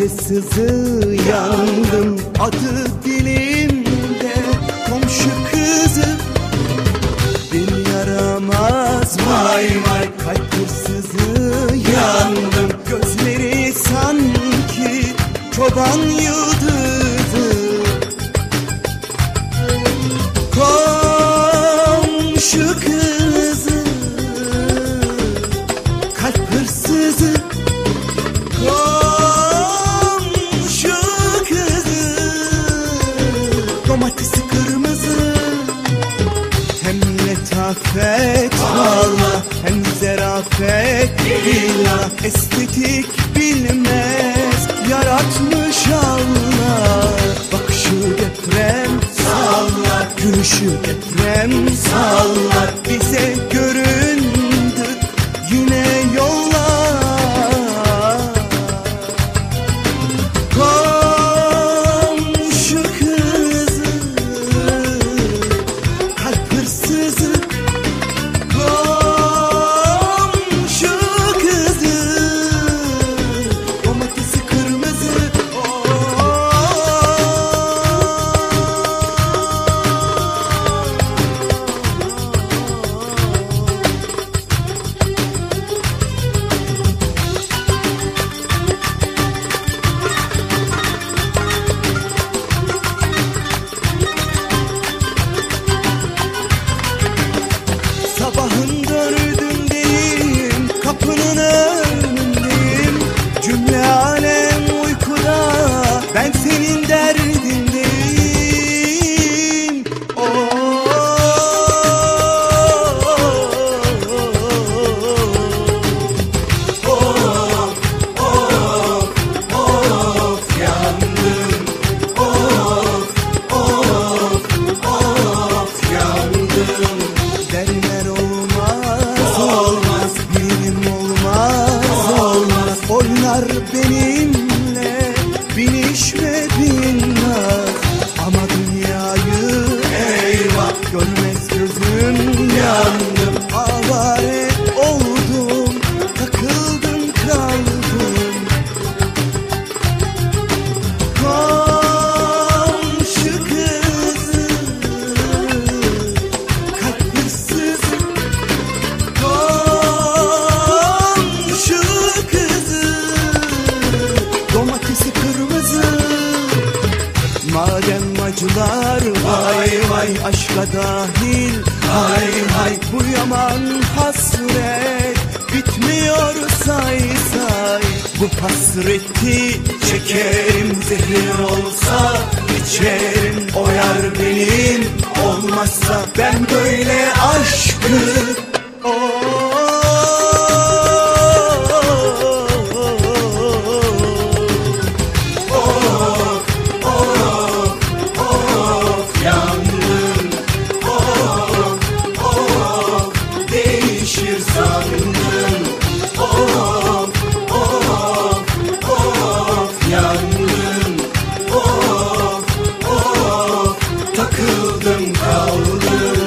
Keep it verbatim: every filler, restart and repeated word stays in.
acısızı yandım. Adı dilimde komşu kızı, beni yaramaz vay vay. Kalp hırsızı yandım. Gözleri sanki çoban yıldızı. Komşu kızı, kalp hırsızı. Komşu kızı, domatesi kırmızı. Hem letafet valla, hem zarafet billah. Estetik bilmez, yaratmış Allah. Bakışı deprem sallar, gülüşü deprem sallar. Bize göründü yine yollar. Komşu kızı, kalp hırsızı. Komşu kızı, domatesi kırmızı. Sabahın dördündeyim, kapının önündeyim. Cümle alem uykuda, ben senin derdindeyim. Oh, oh, oh, of yandım. Of, of, of yandım. Derler olmaz, olmaz, benim olmaz, olmaz. Oynar benimle, bin iş ve bin naz. Ama dünyayı eyvah görmez gözüm, yandım. Avare oldum, takıldım kaldım. Komşu kızı, kalp hırsızı. Komşu kızı, domatesi kırmızı. Madem acılar vay vay, aşka dahil hay hay. Bu yaman hasret bitmiyor say say. Bu hasreti çekerim, zehir olsa içerim. O yar benim olmazsa ben böyle aşkı. Değişir sandım. Of, of, of yandım. Of, of, takıldım kaldım.